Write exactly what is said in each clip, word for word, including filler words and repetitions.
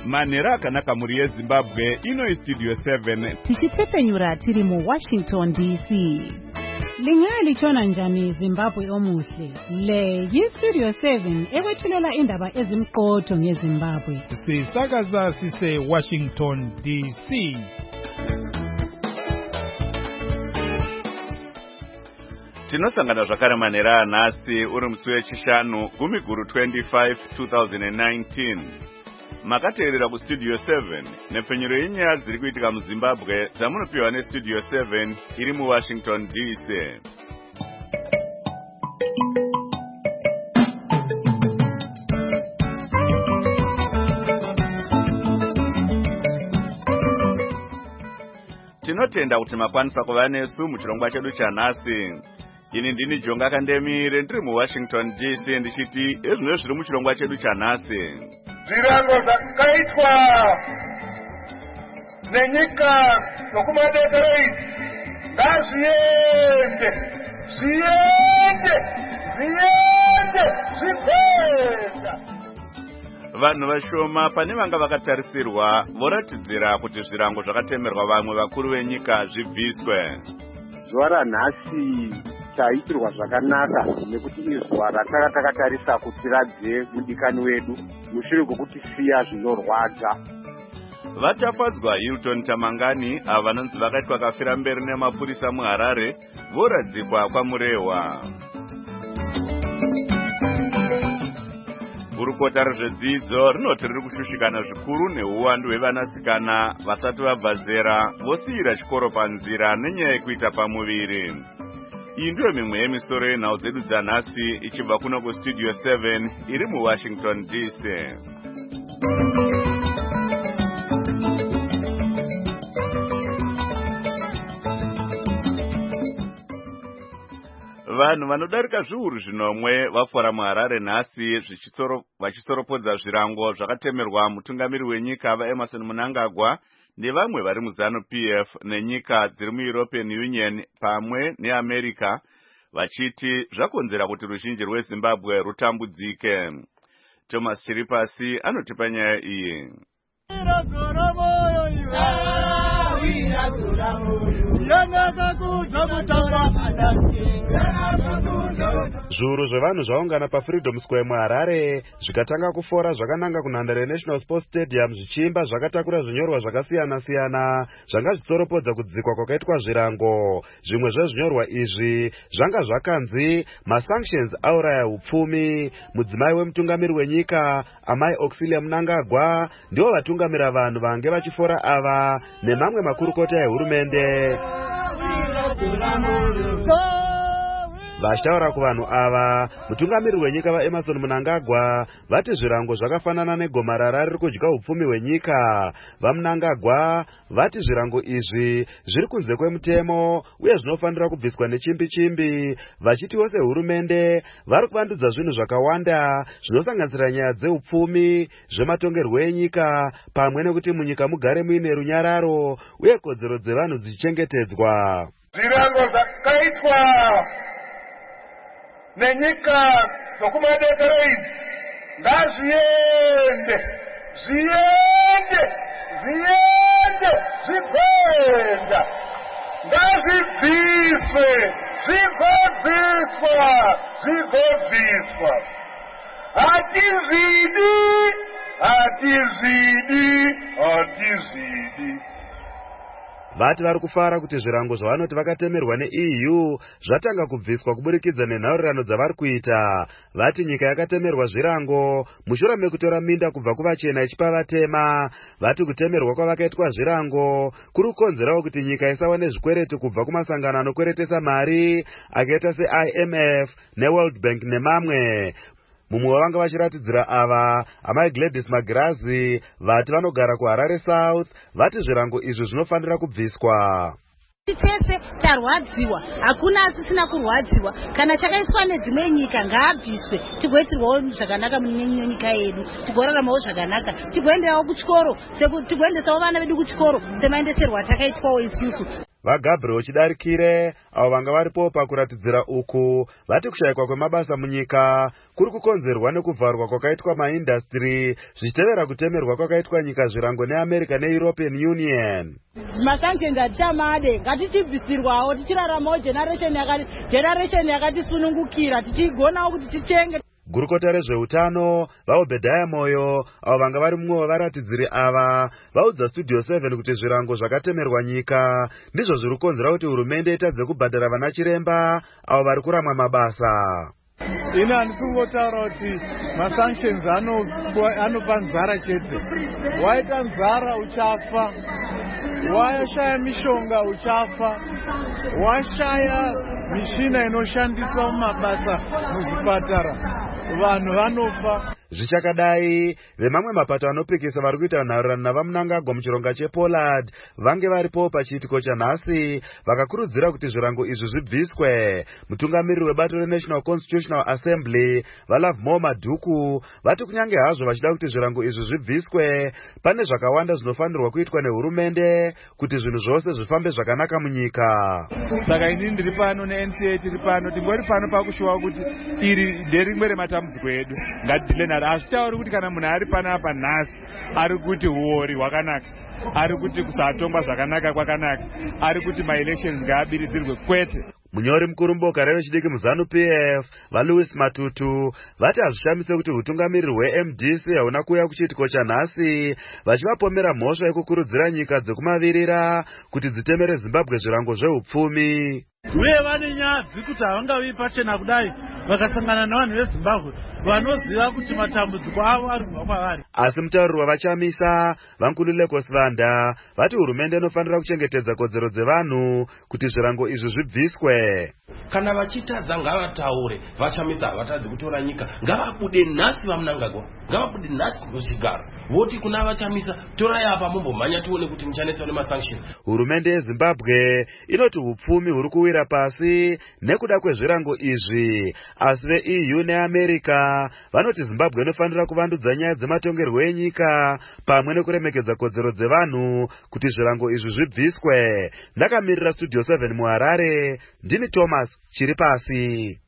Manhero akanaka muri yeZimbabwe, ino iStudio seven. Tichitsepenyura tiri mu Washington D C. Lingalitshona njani Zimbabwe omuhle? Le yiStudio seven ekwethulela indaba ezimqotho ngeZimbabwe. Sisakaza sise Washington D C. Tinosangana zvakare manhero anhasi uri musi wechishanu gumi guru twenty-five twenty nineteen. Makateerera kuStudio seven nepfenyuro yenyaya dziri kuitika muZimbabwe dzamunopiwa neStudio seven iri muWashington D C. Tinotenda kuti makwanisa kuva nesu muchirongwa chedu chanhasi. Ini ndini Jonga Kandemire ndiri muWashington D C ndichiti ezvino zviri muchirongwa chedu chanhasi. Zvirango zvakaitwa nenyika nokumadekere ngazviende zviende zviende zvipedza. Vanhu vashoma pane vanga vakatarisirwa voratidzira kuti zvirango zvakatemerwa vamwe vakuru venyika zvibviswe. Zuva ranhasi chaitirwa zvakanaka nekuti izuva rataka takatarisa kuti radze mudikani wedu mushure kwekuti siya zvinorwadza. Vachafadzwa Hilton Tamangani ava vanonzi vakaitwa kafira mberi nemapurisa muHarare voradzikwa kwamurehwa. Gurukota rezvedzidzo rinoti riri kushushikana zvikuru neuwandu hwevanasikana vasati vabva zera vosiyira chikoro panzira nenyaya yekuita pamuviri. Iyi ndiyo mimwe yemisoro yenhau dzedu dzanhasi ichibva kuno kuStudio seven iri muWashington D C. Vanhu vanodarika zviuru zvinomwe vafora muHarare nhasi vachisoropodza zvirango zvakatemerwa mutungamiri wenyika vaEmmerson Mnangagwa nevamwe vari muZanu P F nenyika dziri muEuropean Union pamwe neAmerica vachiti zvakonzera kuti ruzhinji rweZimbabwe rutambudzike. Thomas Chiripasi anotipa nyaya iyi. Zviuru zvevanhu zvaungana paFreedom Square muHarare zvikatanga kufora zvakananga kunhandare National Sports Stadium zvichimba zvakatakura zvinyorwa zvakasiyana-siyana zvanga zvitsoropodza kudzikwa kwakaitwa zvirango. Zvimwe zvezvinyorwa izvi zvanga zvakanzi masanctions auraya upfumi. Mudzimai wemutungamiri wenyika Amai Auxilia Mnangagwa ndivo vatungamira vanhu vange vachifora ava nemamwe makurukota ehurumende. Vashtaura kuvanhu ava, mutungamiri wenyika vaEmmerson Mnangagwa vati zvirango zvakafanana negomarara riri kudya upfumi hwenyika. VaMnangagwa vati zvirango izvi zviri kunze kwemutemo uye zvinofanira kubviswa nechimbi chimbi, vachitiwo sehurumende vari kuvandudza zvinhu zvakawanda zvinosanganisira nyaya dzeupfumi, zvematongerwo enyika pamwe nekuti munyika mugare muine runyararo uye kodzero dzevanhu dzichichengetedzwa. Zvirango zvakaitwa nenyika nokumadekere ngazviende zviende zviende zvipedza ngazvibviswe zvigovhiswa zvigovhiswa. Hatizvidi hatizvidi hatizvidi. Vati vari kufara kuti zvirango zvavanoti vakatemerwa neE U zvatanga kubviswa kuburikidza nenhaurirano dzavari kuita. Vati nyika yakatemerwa zvirango mushure mekutora minda kubva kuvachena ichipa vatema. Vati kutemerwa kwavakaitwa zvirango kuri kukonzerawo kuti nyika isawane zvikwereti kubva kumasangano anokweretesa mari akaita seI M F neWorld Bank nemamwe. Mumwe wavanga vachiratidzira ava Amai Gladys Magirazi vati vanogara kuHarare South vati zvirango izvi zvinofanira kubviswa. Tese tarwadziwa, hakuna asisina kurwadziwa. Kana chakaiswa nedzimwe nyika ngaabviswe tigoitirwawo zvakanaka munyika yedu, tigoraramawo zvakanaka, tigoendawo kuchikoro, tigoendesawo vana vedu kuchikoro semaendeserwa takaitwawo isusu. vaGabriel Chidarikire avo vanga varipo pakuratidzira uku vati kushayikwa kwemabasa munyika kuri kukonzerwa nekuvharwa kwakaitwa maindastry zvichitevera kutemerwa kwakaitwa nyika zvirango neAmerica neEuropean Union. Masanctions atichamade ngatichibvisirwawo tichiraramawo generation yakati generation yakatisunungukira tichigonawo kuti tichenge. Gurukota rezveutano vaObedhaya Moyo avo vanga vari mumwe wevaratidziri ava vaudza Studio seven kuti zvirango zvakatemerwa nyika ndizvo zviri kukonzera kuti hurumende itadze kubhadhara vana chiremba avo vari kuramwa mabasa. Ina handisi kungotaura kuti masanctions anopa nzara chete. Waita nzara uchafa, washaya mishonga uchafa, washaya mishina inoshandiswa mumabasa muzvipatara vanhu vanofa. Zvichakadai vemamwe mapato anopikisa vari kuita nharirano navaMnangagwa muchironga chePollard vange varipo pachiitiko chanhasi vakakurudzira kuti zvirango izvi zvibviswe. Mutungamiriri webato reNational Constitutional Assembly vaLovemore Madhuku vati kunyange hazvo vachida kuti zvirango izvi zvibviswe pane zvakawanda zvinofanirwa kuitwa nehurumende kuti zvinhu zvose zvifambe zvakanaka munyika. Saka inini ndiri pano neN C A tiri pano tingori pano pakushuva kuti iri nderimwe rematambudziko edu ngatidile. Hazvitauri kuti kana munhu ari panapa nhasi ari kuti huori hwakanaka, ari kuti kusatongwa zvakanaka kwakanaka, ari kuti maelections ngaabiridzirwe kwete. Munyori mukuru mboka revechidiki muZanu P F vaLouis Matutu vati hazvishamise kuti utungamiriri hweM D C hauna kuuya kuchiitiko chanhasi vachivapomera mhosva yekukurudzira nyika dzekumavirira kuti dzitemere Zimbabwe zvirango zveupfumi. Uye vane nyaya dzekuti havangavi pachena kudai vakasangana navanhu veZimbabwe vanoziva kuti matambudziko avo ari kubva kwavari. Asi mutauriri wavachamisa Vankululeko Sivanda vati hurumende inofanira kuchengetedza kodzero dzevanhu kuti zvirango izvi zvibviswe. Kana vachitadza ngavataure, vachamisa havatadzi kutora nyika, ngavabude nhasi vaMnangagwa, ngavabude nhasi muchigaro voti kuna vachamisa torai apa mumbomhanya tione kuti muchanetswa nemasanctions. Hurumende yeZimbabwe inoti hupfumi huri kuwira pasi nekuda kwezvirango izvi, asi veE U neAmerica vanoti Zimbabwe inofanira kuvandudza nyaya dzematongerwo enyika pamwe nekuremekedza kodzero dzevanhu kuti zvirango izvi zvibviswe. Ndakamirira Studio seven muHarare, ndini Thomas Chiripasi.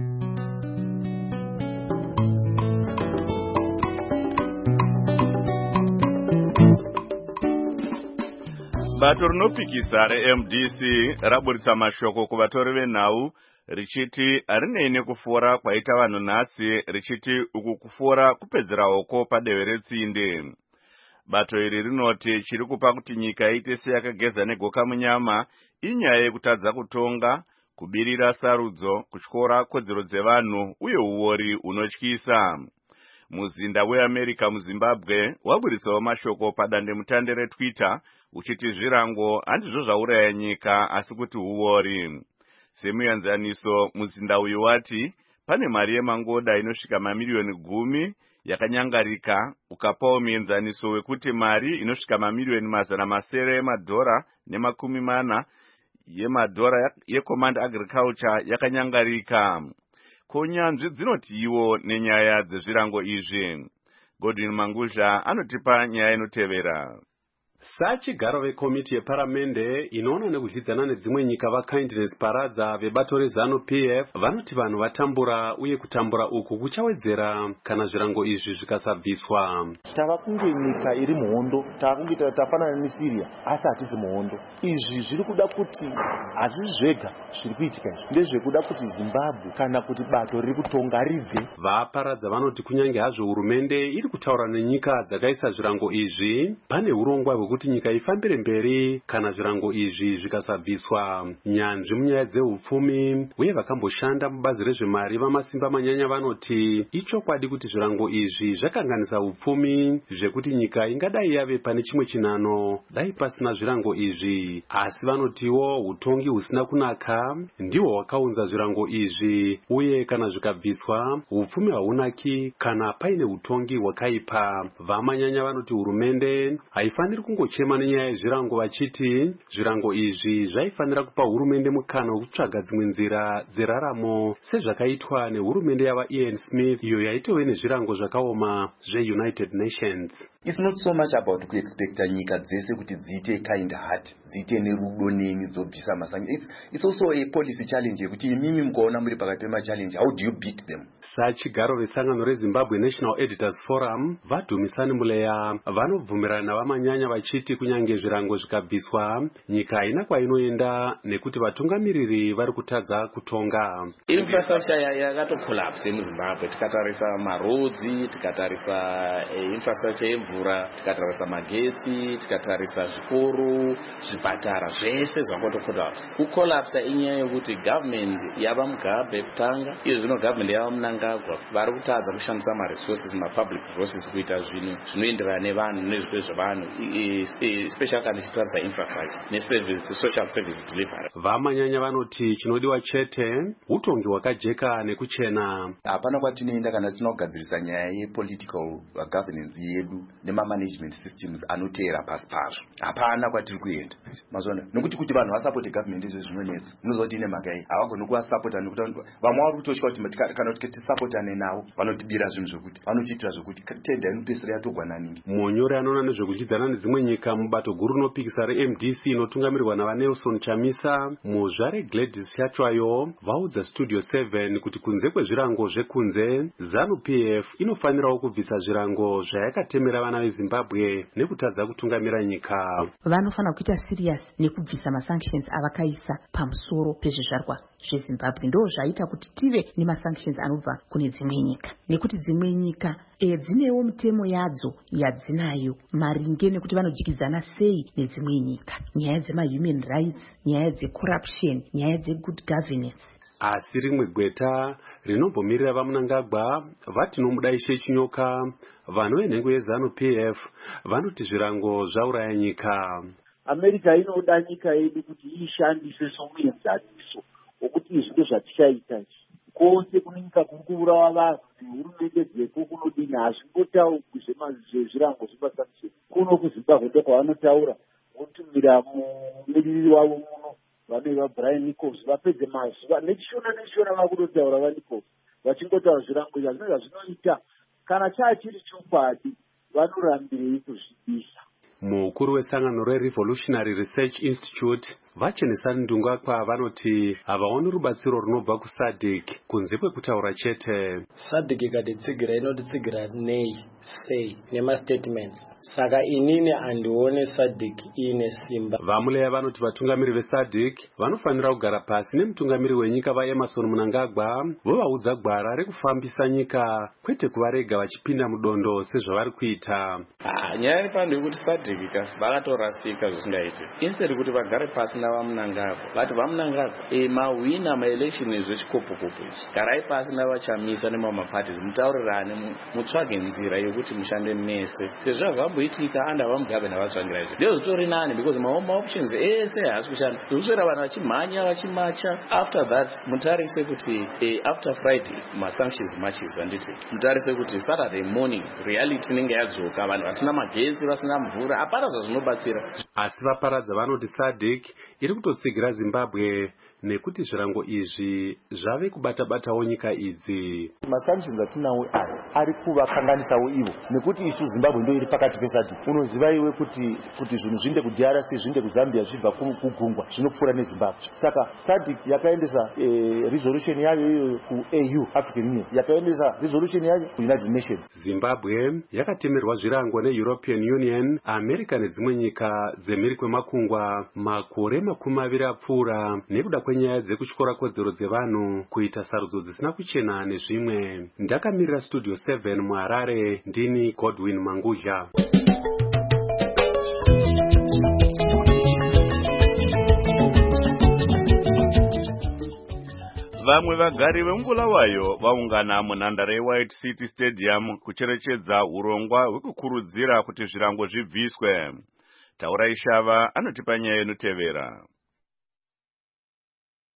Bato rinopikisa reM D C raburitsa mashoko kuvatori venhau richiti harinei nekufora kwaita vanhu nhasi, richiti uku kufora kupedzera hoko padehwe retsinde. Bato iri rinoti chiri kupa kuti nyika iite seyakageza negoka munyama inyaya yekutadza kutonga, kubirira sarudzo, kutyora kodzero dzevanhu uye uori unotyisa. Muzinda weAmerica muZimbabwe waburitsawo mashoko padandemutande reTwitter uchiti zvirango handizvo zvauraya nyika asi kuti uori. Semuenzaniso, muzinda uyu wati pane mari yemangoda inosvika mamiliyoni gumi yakanyangarika, ukapawo muenzaniso wekuti mari inosvika mamiliyoni mazana masere emadhora nemakumi mana yemadhora yeCommand Agriculture yakanyangarika. Konyanzvi dzinotiwo nenyaya dzezvirango izvi. Godwin Manguzha anotipa nyaya inotevera. Sachigaro vekomiti yeparamende inoona nekudyidzana nedzimwe nyika vaKindness Paradza vebato reZanu P F vanoti vanhu vatambura uye kutambura uku kuchawedzera kana zvirango izvi zvikasabviswa. Tava kunge nyika iri muhondo, tava kunge tafanana neSyria asi hatisi muhondo. Izvi zviri kuda kuti hazvisi zvega zviri kuitika izvi, ndezvekuda kuti Zimbabwe kana kuti bato riri kutonga ribve. VaParadza vanoti kunyange hazvo hurumende iri kutaura nenyika dzakaisa zvirango izvi, pane urongwa hwekuti nyika ifambire mberi kana zvirango izvi zvikasabviswa. Nyanzvi munyaya dzehupfumi uye vakamboshanda mubazi rezvemari vamasimba manyanya vanoti ichokwadi kuti zvirango izvi zvakanganisa hupfumi zvekuti nyika ingadai yave pane chimwe chinano dai pasina zvirango izvi, asi vanotiwo utongi husina kunaka ndihwo hwakaunza zvirango izvi uye kana zvikabviswa hupfumi hahunaki kana paine utongi hwakaipa. Vamanyanya vanoti hurumende haifaniri kungo vanombochema nenyaya yezvirango vachiti zvirango izvi zvaifanira kupa hurumende mukana wekutsvaga dzimwe nzira dzeraramo sezvakaitwa nehurumende yava Ian Smith iyo yaitove nezvirango zvakaoma zveUnited Nations. It's not so much about kuexpecta nyika dzese kuti dziite kind heart, dziite nerudo nemi dzobvisa masango. It's, it's also a policy challenge yekuti imimi mukaona muri pakati pema-challenge, how do you beat them? Sachigaro vesangano reZimbabwe National Editors Forum vadhumisani muleya vanobvumirana navamanyanya vachiti kunyange zvirango zvikabviswa nyika haina kwainoenda nekuti vatungamiriri vari kutadza kutonga. Infrastructure yakatokolapse muZimbabwe, tikatarisa marodzi, tikatarisa infrastructure yemvura, tikatarisa magetsi, tikatarisa zvikoro, zvipatara, zvese zvakotokolapse. Kukolapsa inyaya yekuti government yava mugabe kutanga, iyo zvino government yava Mnangagwa vari kutadza kushandisa ma-resources, ma-public resources kuita zvinhu zvinoenderana nevanhu nezvipo zvevanhu, especially kana tichitarisa infrastructure neservice, social service delivery. Vamanyanya vanoti chinodiwa chete utongi hwakajeka nekuchena. Hapana kwatinoenda kana tinogadzirisa nyaya yepolitical governance yedu nema-management systems anoteera pasi pazvo. Hapana kwatiri kuenda mazvona, nokuti kuti vanhu vasapoti government izvo zvinonetsa munozoti ine magai havagoni kuwasapota nekuti vamwe vari kutosvika kuti kana tisapotane navo vanotibira zvinhu zvokuti vanotiitira zvokuti tenda inopesera yatogwananingi. Munyori anoona nezvekuchidzana nedzimwe nyika mubato guru rinopikisa reM D C inotungamirwa navaNelson Chamisa muzvare Gladys Chachwayo vaudza Studio seven kuti kunze kwezvirango zvekunze ZANU-P F inofanirawo kubvisa zvirango zvayakatemera vana veZimbabwe nekutadza kutungamira nyika. Vanofanira kuita serious nekubvisa masanctions avakaisa pamusoro pezvizvarwa zveZimbabwe. Ndo zvaita kuti tive nemasanctions anobva kune dzimwe nyika, nekuti dzimwe nyika e, dzinewo mitemo yadzo yadzinayo maringe nekuti vanodyidzana sei nedzimwe nyika, nyaya dzema-human rights, nyaya dzecorruption, nyaya dzegood governance. Asi rimwe gweta rinombomirira vaMnangagwa vati nomudaishe chinyoka vanhu venhengo yeZANU-P F vanoti zvirango zvauraya nyika. America inoda nyika yedu kuti ishandise somuenzaniso wokuti izvi ndozvatichaita izvi kwose kune nyika kuri kuurawa vanhu nehurumende dzeko kunodini hazvimbotaurwi zvezvirango zvepasanctions. Kuno kuZimbabwe ndokwavanotaura votumira mumiririri wavo muno vanova Brian Nichols vapedze mazuva nechishona nechishona vakutotaura vaNichols vachingotaura zvirango izvi hazvino zvazvinoita kana chachiri chokwadi vanorambirei kuzvidisa. Mukuru wesangano reRevolutionary Research Institute vachenesani ndungakwa vanoti havaoni rubatsiro runobva kuSADC kunze kwekutaura chete. SADC ikatitsigira inotitsigira nei sei nemastatements, saka inini handione SADC ine simba. Vamuleya vanoti vatungamiri veSADC vanofanira kugara pasi nemutungamiri wenyika vaEmerson Mnangagwa vovaudza gwara rekufambisa nyika kwete kuvarega vachipinda mudondo sezvavari kuita. Ah, nyaya iri pano yekuti SADC vakatorasika zvisingaiti, instead kuti vagare pasi navaMnangagwa vati vaMnangagwa e mahwina maelection ezvechikopokopo izvi, garai pasi navachamisa nemamaparties mutaurirane mutsvage nzira yekuti mushande mese sezvo zvavamboitika anda vamugabe navatsvangira izvi ndizvo zvitori nani because maoptions ese haasi kushanda zvokuswera vanhu vachimhanya vachimacha. After that mutarise kuti e, after Friday masanctions matches handiti mutarise kuti Saturday morning reality inenge yadzoka, vanhu vasina magetsi vasina mvura hapana zvazvinobatsira. Asi vaparadza vanoti SADC iri kutotsigira Zimbabwe nekuti zvirango izvi zvave kubata-batawo nyika idzi. Masanctions atinawo aya ari kuvakanganisawo ivo nekuti isu Zimbabwe ndo iri pakati peSADC. Unoziva iwe kuti kuti zvinhu zvinde kuD R C zvinde kuZambia zvibva kugungwa zvinopfuura neZimbabwe. Saka SADC yakaendesa e, resolution yayo iyo kuA U African Union, yakaendesa resolution yayo kuUnited Nations. Zimbabwe yakatemerwa zvirango neEuropean Union, America nedzimwe nyika dzemhiri kwemakungwa makore makumi maviri apfuura nekuda kwenyaya dzekutyora kodzero dzevanhu kuita sarudzo dzisina kuchena nezvimwe. Ndakamirira Studio seven muHarare, ndini Godwin Manguzha. Vamwe vagari vemubulawayo vaungana munhandare yeWhite City Stadium kucherechedza urongwa hwekukurudzira kuti zvirango zvibviswe. Taura Ishava anotipa nyaya inotevera.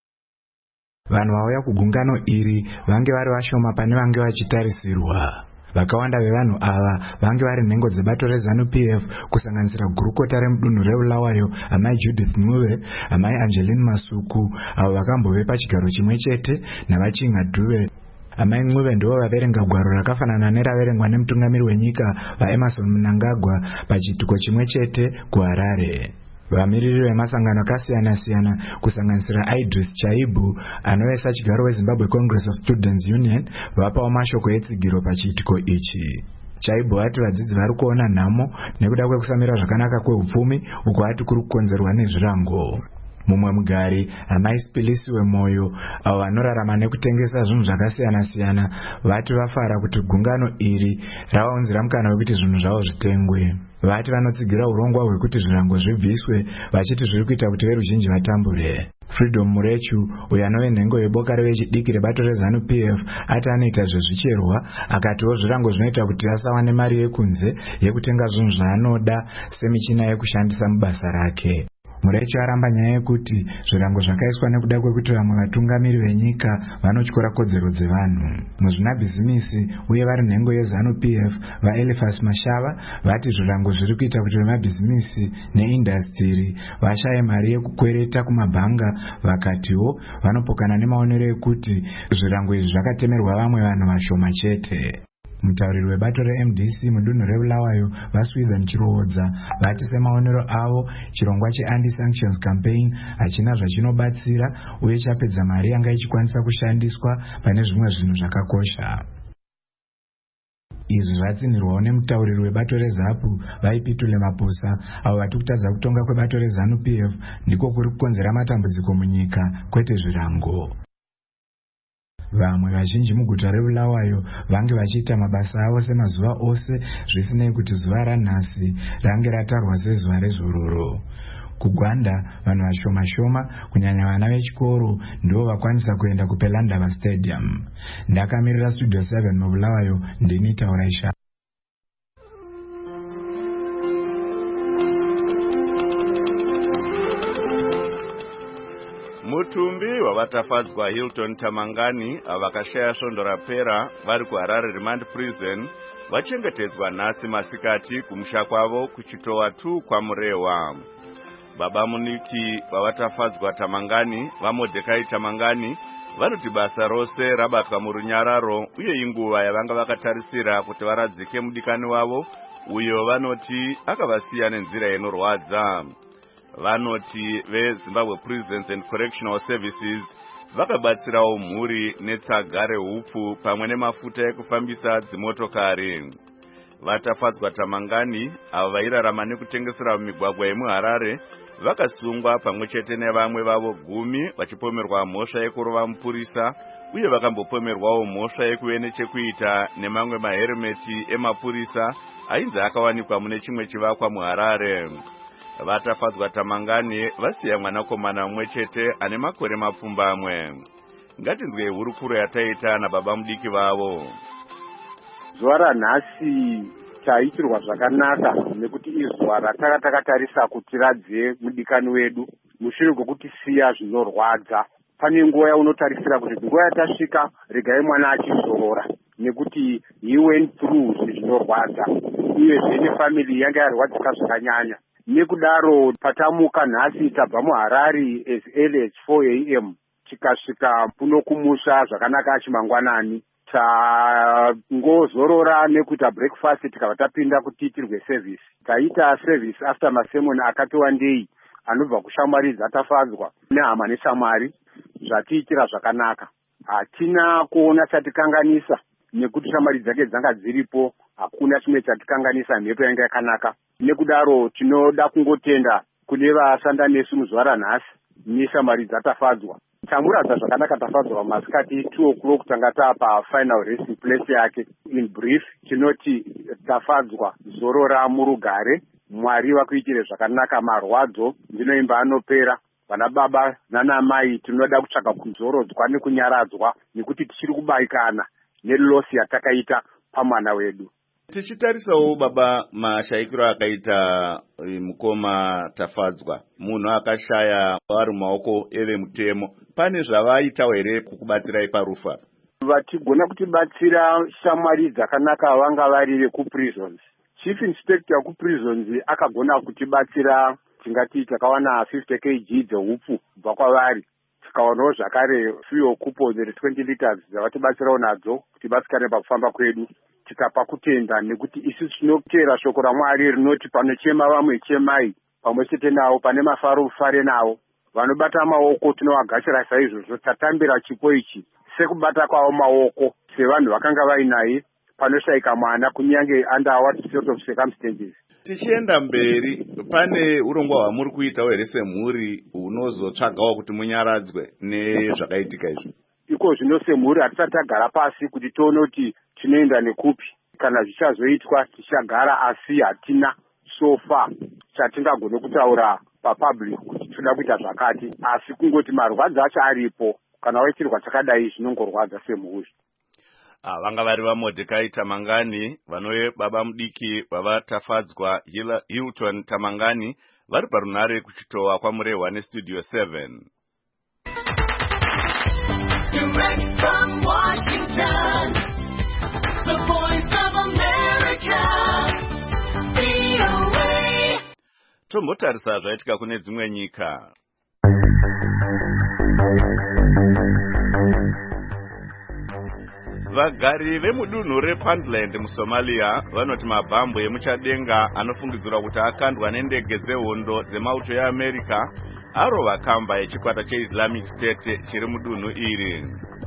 Vanhu vauya kugungano iri vange vari vashoma pane vange vachitarisirwa. vakawanda vevanhu ava vange vari nhengo dzebato rezanu P F kusanganisira gurukota remudunhu reBulawayo amai Judith Mnuve, amai Angeline Masuku avo vakambove pachigaro chimwe chete navachinga Dhuve. Amai Mnuve ndivo vaverenga gwaro rakafanana neraverengwa nemutungamiri wenyika vaEmerson Mnangagwa pachituko chimwe chete kuHarare. Vamiriri vemasangano akasiyana-siyana kusanganisira Idris Chaibu anovesa chigaro weZimbabwe Congress of Students Union vapawo mashoko etsigiro pachitiko ichi. Chaibu ati vadzidzi vari kuona nhamo nekuda kwekusamira zvakanaka kweupfumi uko ati kuri kukonzerwa nezvirango. Mumwe mugari amai Spilisiwe Moyo avo vanorarama nekutengesa zvinhu zvakasiyana-siyana vati vafara kuti gungano iri ravaunzira mukana wekuti zvinhu zvavo zvitengwe. Vati vanotsigira urongwa hwekuti zvirango zvibviswe vachiti zviri kuita kuti veruzhinji vatambure. Freedom Murechu uyo anove nhengo yeboka revechidiki rebato rezanu P F ati anoita zvezvicherwa akatiwo zvirango zvinoita kuti asawane mari yekunze yekutenga zvinhu zvaanoda semichina yekushandisa mubasa rake. Murechu aramba nyaya yekuti zvirango zvakaiswa nekuda kwekuti vamwe vatungamiri venyika vanotyora kodzero dzevanhu. Muzvinabhizimisi uye vari nhengo yezanu P F vaElifas Mashava vati zvirango zviri kuita kuti vemabhizimisi neindastiri vashaye mari yekukwereta kumabhanga, vakatiwo vanopokana nemaonero ekuti zvirango izvi zvakatemerwa vamwe vanhu vashoma chete. Mutauriri webato reM D C mudunhu reBulawayo vaSwithen Chiroodza vati semaonero avo chirongwa cheAnti-Sanctions Campaign hachina zvachinobatsira uye chapedza mari yanga ichikwanisa kushandiswa pane zvimwe zvinhu zvakakosha. Izvi zvatsinirwawo nemutauriri webato reZAPU vaipitule Maposa avo vati kutadza kutonga kwebato rezanu P F ndiko kuri kukonzera matambudziko munyika kwete zvirango. Vamwe vazhinji muguta reBulawayo vange vachiita mabasa avo semazuva ose zvisinei kuti zuva ranhasi range ratarwa sezuva rezororo. Kugwanda vanhu vashoma-shoma kunyanya vana vechikoro ndivo vakwanisa kuenda kuPelandava Stadium. Ndakamirira Studio seven muBulawayo ndini Tauraisha. Mutumbi wavatafadzwa Hilton Tamangani avakashaya svondo rapera vari kuHarare Remand Prison vachengetedzwa nhasi masikati kumusha kwavo kuchitowa tu kwaMurewa. Baba muniki vavatafadzwa Tamangani vaMordecai Tamangani vanoti basa rose rabatwa murunyararo uye inguva yavanga vakatarisira kuti varadzike mudikani wavo uyo vanoti akavasiya nenzira inorwadza. Vanoti veZimbabwe Prisons and Correctional Services vakabatsirawo mhuri netsaga rehupfu pamwe nemafuta ekufambisa dzimotokari. Vatafadzwa Tamangani avo vairarama nekutengesera mumigwagwa yemuHarare vakasungwa pamwe chete nevamwe vavo gumi vachipomerwa mhosva yekurova mupurisa uye vakambopomerwawo mhosva yekuve nechekuita nemamwe maheremeti emapurisa ainzi akawanikwa mune chimwe chivakwa muHarare. Vatafadzwa Tamangani vasiya mwanakomana mumwe chete ane makore mapfumbamwe. Ngatinzwe hurukuro yataita nababa mudiki vavo. Zuva ranhasi taitirwa zvakanaka nekuti izuva rataka takatarisa kuti radze mudikani wedu mushure kwekuti siya zvinorwadza. Pane nguva yaunotarisira kuti nguva yatasvika regai mwana achizorora nekuti he went through zvinorwadza uyezve nefamily yanga yarwadzika zvakanyanya. Nekudaro patamuka nhasi tabva muHarare as early as four a m tikasvika puno kumusha zvakanaka achimangwanani. Tangozorora nekuita breakfast tikabva tapinda kutiitirwe service. Taita service after masemoni akati wandei anobva kushamwari dzatafadzwa nehama neshamwari zvatiitira zvakanaka. Hatina kuona chatikanganisa nekuti shamwari dzake dzanga dziripo, hakuna chimwe chatikanganisa, mhepo yanga yakanaka. Nekudaro tinoda kungotenda kune vashanda nesu muzuva ranhasi neshamwari dzatafadzwa. Tamuradza zvakanaka tafadzwa masikati two o'clock tanga tapa final resting place yake. In brief, tinoti tafadzwa zorora murugare, Mwari vakuitire zvakanaka, marwadzo ndinoimba anopera. Vana baba nana mai tinoda kutsvaka kuzorodzwa nekunyaradzwa nekuti tichiri kubaikana nelosi yatakaita pamwana wedu. Tichitarisawo baba mashayikiro akaita mukoma Tafadzwa, munhu akashaya ari mumaoko evemutemo, pane zvavaitawo here kukubatsirai parufu? vatigona kutibatsira shamwari dzakanaka vanga vari vekuprisons. Chief Inspector kuprisons akagona kutibatsira tingati takawana fifty kilograms dzeupfu kubva kwavari. Tikawanawo zvakare fuel coupons twenty liters dzavatibatsirawo nadzo kuti basikane pakufamba kwedu. Tikapa kutenda nekuti isusu tinotera shoko raMwari rinoti panochema vamwe chemai, pamwe chete nawo pane mafaro ufare nawo. Vanobata maoko tinovagashira saizvozvo. Tatambira chipo ichi sekubata kwavo maoko sevanhu vakanga vainaye panoshayika mwana kunyange under what sort of circumstances. Tichienda mberi, pane urongwa hwamuri kuita here semhuri hunozotsvagawo kuti munyaradzwe nezvakaitika izvi? Iko zvino semhuri hatisati tagara pasi kuti tione kuti tinoenda nekupi. Kana zvichazoitwa tichagara, asi hatina so far chatingagone kutaura papublic kuti toda kuita zvakati, asi kungoti marwadzi acho aripo. Kana waitirwa chakadai zvinongorwadza semhuri. Ah, vanga vari vaMordecai Tamangani, vanove baba mudiki vavatafadzwa Hilton Tamangani, vari parunare kuchitowa kwamurehwa nestudio seven. Direct from Washington, the voice of America, V O A. Tombotarisa zvaitika kune dzimwe nyika. Vagari vemudunhu rePuntland muSomalia vanoti mabhambo emuchadenga anofungidzirwa kuti akandwa nendege dzehondo dzemauto eAmerica arova kamba yechikwata cheIslamic State chiri mudunhu iri.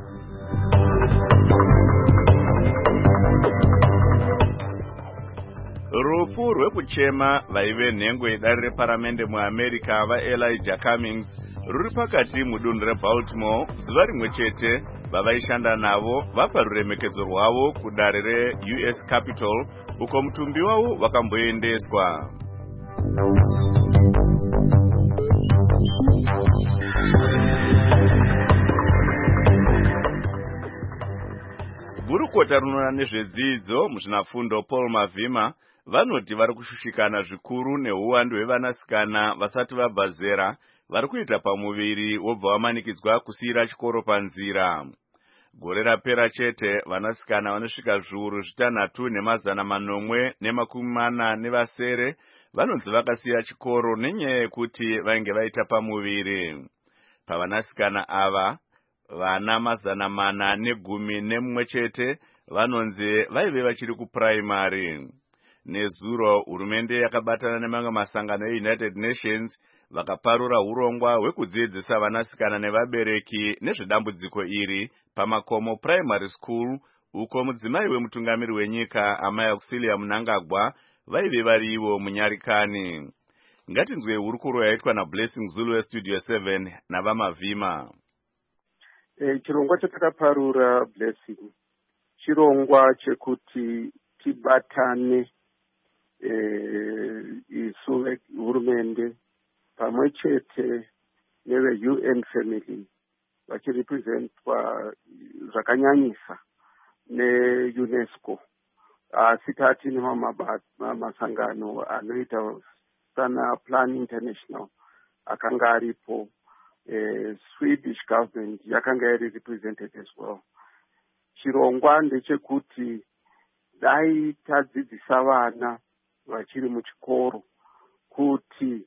Rufu rwekuchema vaive nhengo yedare reparamende muAmerica vaElijah Cummings ruri pakati mudunhu reBaltimore zuva rimwe chete vavaishanda navo vapa ruremekedzo rwavo kudare reU S Capitol uko mutumbi wavo vakamboendeswa. Gurukota rinoona nezvedzidzo muzvinafundo Paul Mavhima vanoti vari kushushikana zvikuru neuwandu hwevanasikana vasati vabva zera vari kuita pamuviri wobva vamanikidzwa kusiyira chikoro panzira. Gore rapera chete vanasikana vanosvika zviuru zvitanhatu nemazana manomwe nemakumi mana nevasere vanonzi vakasiya chikoro nenyaya yekuti vainge vaita pamuviri. Pavanasikana ava vana mazana mana negumi nemumwe chete vanonzi vaive vachiri kupuraimari. Nezuro hurumende yakabatana nemamwe masangano eUnited Nations vakaparura urongwa hwekudzidzisa vanasikana nevabereki nezvedambudziko iri pamakomo primary school uko mudzimai wemutungamiri wenyika Amai Auxilia Mnangagwa vaive vari ivo munyarikani. Ngatinzwe hurukuro yaitwa naBlessing Zulu westudio seven navaMavhima. E, chirongwa chatakaparura Blessing chirongwa chekuti tibatane e, isu hurumende pamwe chete neve-U N family vachirepresentwa zvakanyanyisa ne-UNESCO, asi tati nemasangano anoita sana Plan International akanga aripo. Uh, Swedish government yakanga iri represented as well. Chirongwa ndechekuti dai tadzidzisa vana vachiri muchikoro kuti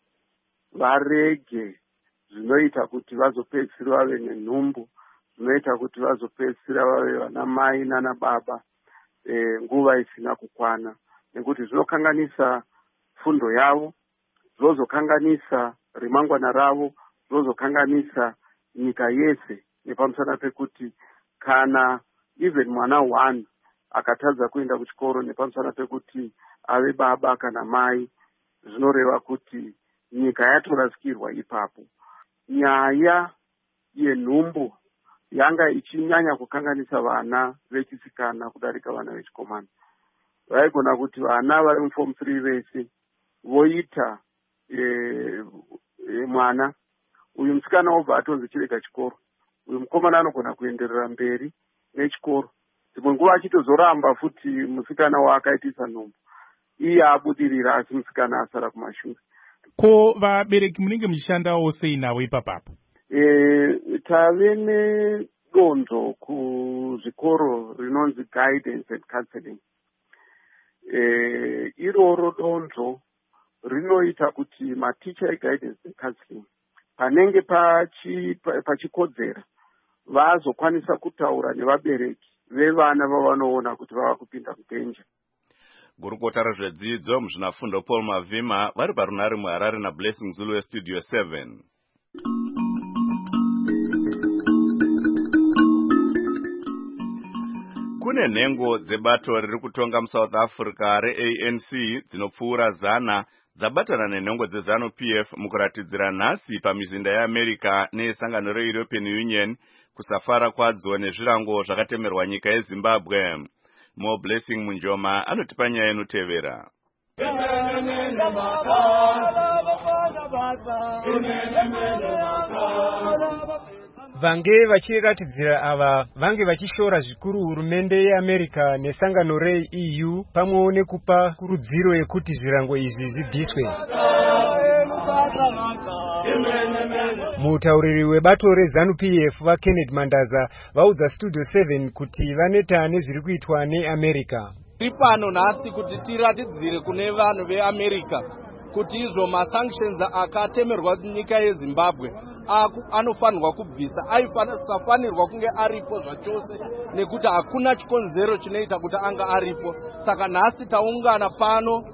varege zvinoita kuti vazopedzisira vave nenhumbu, zvinoita kuti vazopedzisira vave vana mai nana baba e, nguva isina kukwana, nekuti zvinokanganisa fundo yavo, zvozokanganisa remangwana ravo, zvozokanganisa nyika yese, nepamusana pekuti kana even mwana one akatadza kuenda kuchikoro nepamusana pekuti ave baba kana mai, zvinoreva kuti nyika yatorasikirwa ipapo. Nyaya yenhumbu yanga ichinyanya kukanganisa vana vechisikana kudarika vana vechikomana. Vaigona kuti vana vari muform three vese voita e, e, mwana uyu musikana obva atonzi chirega chikoro, uyu mukomana anogona kuenderera mberi nechikoro, dzimwe nguva achitozoramba futi musikana waakaitisa nhumbu iye abudirira, asi musikana asara kumashure. Ko vabereki munenge muchishandawo sei navo ipapapo? E, tave donzo kuzvikoro rinonzi guidance and counseling. Eh, iroro donzo rinoita kuti maticha eguidance and counseling panenge pachi pachikodzera vazokwanisa kutaura nevabereki vevana vavanoona kuti vava kupinda mudenja. Gurukota rezvedzidzo muzvinafundo Paul Mavhima vari parunare muHarare naBlessing Zulu weStudio seven. Kune nhengo dzebato riri kutonga muSouth Africa re-A N C dzinopfuura zana dzabatana nenhongo dzeZANU P F mukuratidzira nhasi pamizinda yeAmerica neesangano re-European Union kusafara kwadzo nezvirango zvakatemerwa nyika yeZimbabwe. Mo Blessing Munjoma anotipa nyaya inotevera. Vange vachiratidzira ava vange vachishora zvikuru hurumende yeAmerica nesangano re-E U pamwe nekupa kurudziro yekuti zvirango izvi zvibviswe. Mutauriri webato reZANU P F vaKenneth Mandaza vaudza Studio seven kuti vaneta nezviri kuitwa neAmerica. Ripano nhasi kuti tiratidzire kune vanhu veAmerica kuti izvo masanctions akatemerwa nyika yeZimbabwe anofanirwa kubvisa, aifanirwa kunge aripo zvachose nekuti hakuna chikonzero chinoita kuti anga aripo. Saka nhasi taungana pano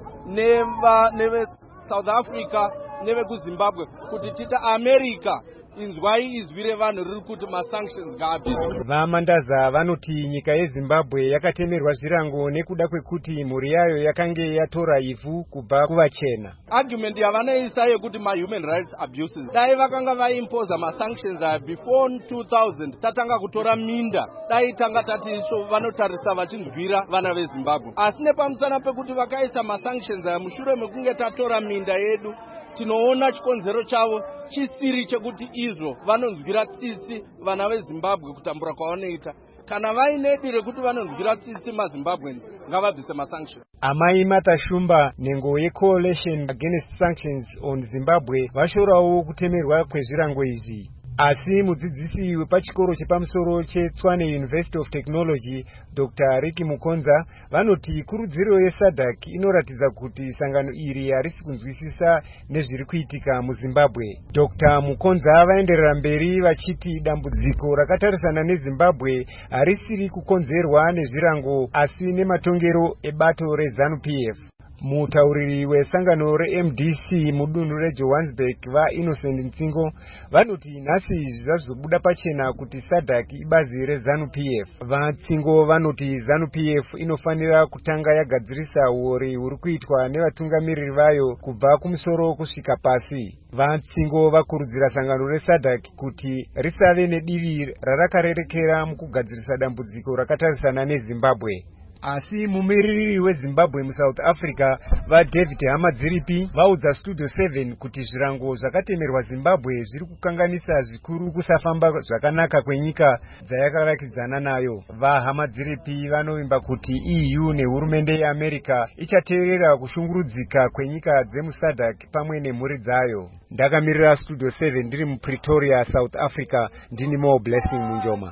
neva neve South Africa neve kuZimbabwe kuti tita America inzwai izwi revanhu riri kuti masanctions ngaabviswe. VaMandaza vanoti nyika yeZimbabwe yakatemerwa zvirango nekuda kwekuti mhuri yayo yakange yatora ivhu kubva kuvachena. Argument yavanoisa yekuti ma-human rights abuses dai vakanga vaimpoza masanctions aya before two thousand tatanga kutora minda dai tanga tati so vanotarisa vachinzwira vana veZimbabwe. Asi nepamusana pekuti vakaisa masanctions aya mushure mekunge tatora minda yedu tinoona chikonzero chavo chisiri chekuti izvo vanonzwira tsitsi vana veZimbabwe kutambura kwavanoita. Kana vaine rekuti vanonzwira tsitsi maZimbabweans ngavabvise masanctions. Amai Martha Shumba nhengo yeCoalition Against Sanctions on Zimbabwe vashorawo kutemerwa kwezvirango izvi. Asi mudzidzisi wepachikoro chepamusoro cheTshwane University of Technology Doctor Ricky Mukonza vanoti kurudziro yeSADC inoratidza kuti sangano iri harisi kunzwisisa nezviri kuitika muZimbabwe. Doctor Mukonza vaenderera mberi vachiti dambudziko rakatarisana neZimbabwe harisiri kukonzerwa nezvirango asi nematongero ebato reZANU P F. Mutauriri wesangano re-M D C mudunhu reJohannesburg vaInnocent Ntsingo vanoti nhasi zvazobuda pachena kuti SADC ibazi reZANU P F. VaNtsingo vanoti ZANU P F inofanira kutanga yagadzirisa uori huri kuitwa nevatungamiriri vayo kubva kumusoro kusvika pasi. VaNtsingo vakurudzira sangano reSADC kuti risave nedivi rarakarerekera mukugadzirisa dambudziko rakatarisana neZimbabwe. Asi mumiriri weZimbabwe muSouth Africa vaDavid Hamadziripi vaudza Studio seven kuti zvirango zvakatemerwa Zimbabwe zviri kukanganisa zvikuru kusafamba zvakanaka kwenyika dzayakavakidzana nayo. VaHamadziripi vanovimba kuti E U nehurumende yeAmerica ichateerera kushungurudzika kwenyika dzemuSADC pamwe nemhuri dzayo. Ndakamirira Studio seven ndiri muPretoria, South Africa, ndini Mo Blessing Munjoma.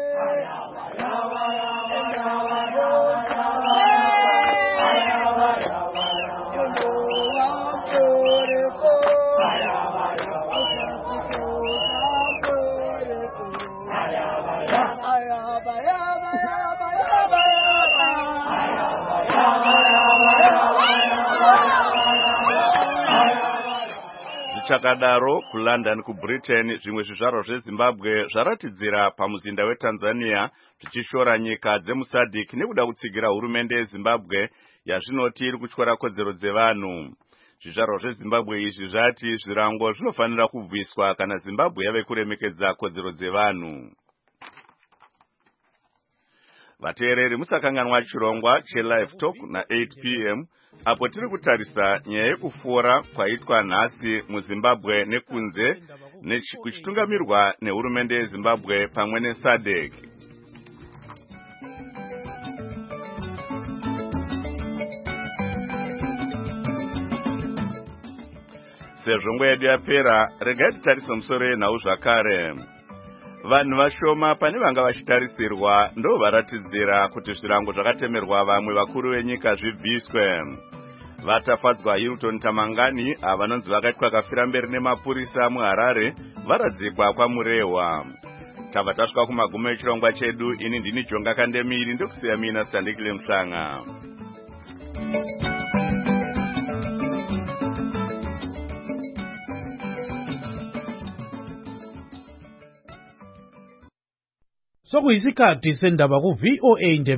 Chakadaro kuLondon kuBritain zvimwe zvizvarwa zveZimbabwe zvaratidzira pamuzinda weTanzania zvichishora nyika dzemuSADC nekuda kutsigira hurumende yeZimbabwe yazvinoti iri kutyora kodzero dzevanhu. Zvizvarwa zveZimbabwe izvi zvati zvirango zvinofanira kubviswa kana Zimbabwe yave kuremekedza kodzero dzevanhu. Vateereri musakanganwa chirongwa cheLive Talk na eight p m apo tiri kutarisa nyaya yekufora kwaitwa nhasi muZimbabwe nekunze kuchitungamirwa nehurumende yeZimbabwe pamwe neSADC. Sezvo nguva yedu yapera, regai titarise musoro yenhau zvakare. vanhu vashoma pane vanga vachitarisirwa ndo varatidzira kuti zvirango zvakatemerwa vamwe vakuru venyika zvibviswe. Vatafadzwa Hilton Tamangani avanonzi vakaitwa kafira mberi nemapurisa muHarare varadzikwa kwamurehwa. Tabva tasvika kumagumo echirongwa chedu. Ini ndini Jonga Kandemiri ndokusiya mina Sandikile Mhlanga. Sokuyisikhathi sendaba ku V O A